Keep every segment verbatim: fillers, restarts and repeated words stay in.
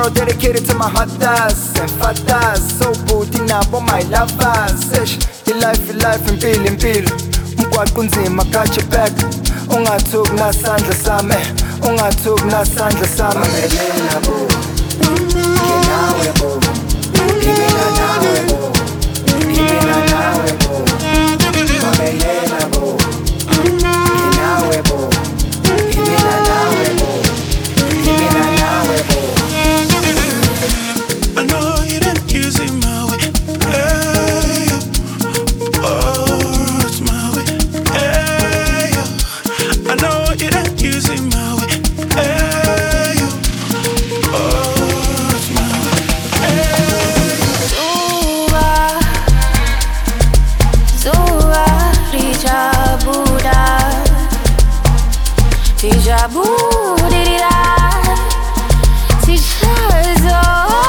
song dedicated to my hunters and fathers. So booty nabo my lovers. Ish, your life, your life, impilo, impilo. Umgwaqo unzima, got your back. Ungathuki nasandla sami, ungathuki nasandla sami. Mamelena bo, nginawe bo, ngimina nawe bo, ngimina nawe bo. Mamelena bo, nginawe bo, ngimina nawe bo, ngimina nawe bo. I know you didn't use it my way. Hey, oh, it's my way. Hey, I know you didn't use it my way. Hey, oh, it's my way. Hey, Zuwa, Zuwa, Rijabuda, Rijabudirira, Tijazo.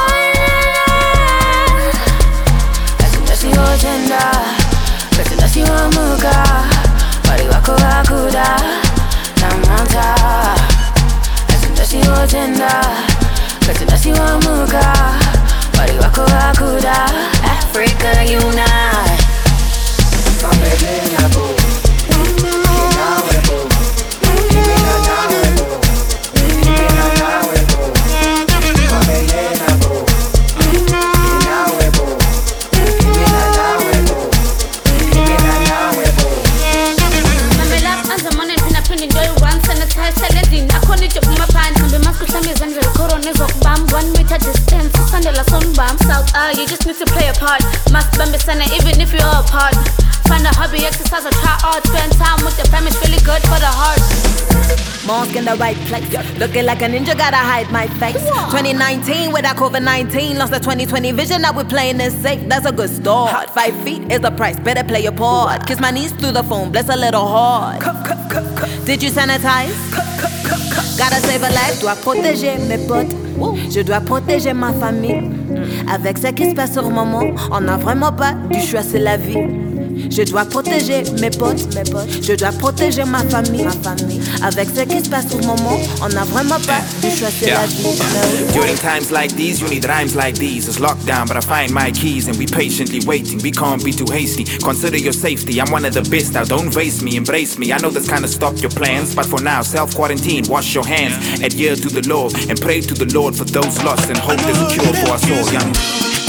Tenda, Katina siwa muka, Wari wako wakuda, Namanta. Katina siwa tenda, Katina siwa muka, Wari wako wakuda, Africa unite. Mamelena bo, nginawe bo, ngimina nawe bo, ngimina nawe bo. Mamelena bo, nginawe bo, ngimina nawe bo, ngimina nawe bo. Mamela anza mane pina pini ndoyo one sanitize saladin akoni chopuma pan kambe mask kushami zanjere corona zokubam one meter distance sandela sonbam south ah you just need to play a part mask bambe sana even if you're apart find a hobby exercise or try art spend time with your family it's really good for the heart. Mask in the right place, looking like a ninja, gotta hide my face. twenty nineteen with that COVID nineteen, lost the twenty twenty vision, now we're playing this safe, that's a good start. Five feet is the price, better play your part. Kiss my knees through the phone, bless a little hard. Did you sanitize? Gotta save a life, dois protéger mes potes. Je dois protéger ma famille. Avec ce qui se passe sur le moment, on n'a vraiment pas du choix, c'est la vie. Je dois protéger mes potes, mes potes. Je dois protéger ma famille, ma famille. Avec ce qui se passe au moment, on n'a vraiment pas du choix, c'est Yeah. la vie. During times like these, you need rhymes like these. It's lockdown, but I find my keys and we patiently waiting. We can't be too hasty. Consider your safety. I'm one of the best. Now don't face me, embrace me. I know this kind of stopped your plans, but for now, self-quarantine. Wash your hands, adhere to the law, and pray to the Lord for those lost and hope there's a cure for us all. Young.